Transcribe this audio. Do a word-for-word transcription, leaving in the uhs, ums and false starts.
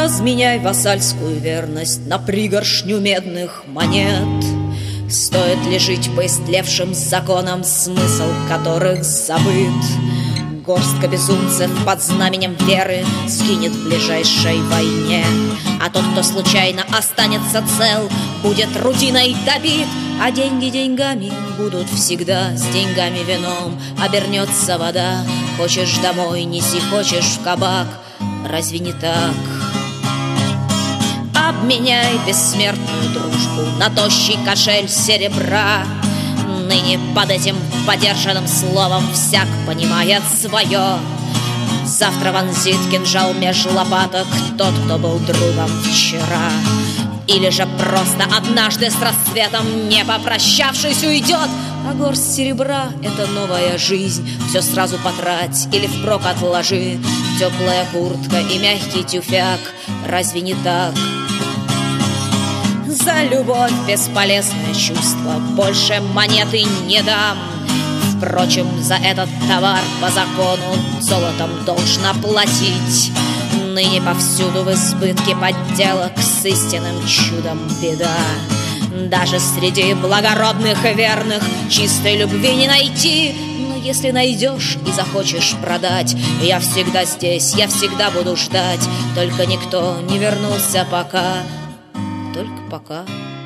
Разменяй вассальскую верность на пригоршню медных монет. Стоит ли жить по истлевшим законам, смысл которых забыт? Горстка безумцев под знаменем веры сгинет в ближайшей войне, а тот, кто случайно останется цел, будет рутиной добит. А деньги деньгами будут всегда, с деньгами вином обернется вода. Хочешь домой, неси, хочешь в кабак, разве не так? Обменяй бессмертную дружбу на тощий кошель серебра. Ныне под этим подержанным словом всяк понимает свое. Завтра вонзит кинжал меж лопаток тот, кто был другом вчера. Или же просто однажды с рассветом, не попрощавшись, уйдет. А горсть серебра — это новая жизнь. Все сразу потрать или впрок отложи. Теплая куртка и мягкий тюфяк, разве не так? За любовь бесполезное чувство больше монеты не дам. Впрочем, за этот товар по закону золотом должна платить. Ныне повсюду в избытке подделок, с истинным чудом беда. Даже среди благородных и верных чистой любви не найти. Но если найдешь и захочешь продать, я всегда здесь, я всегда буду ждать. Только никто не вернулся пока, только пока.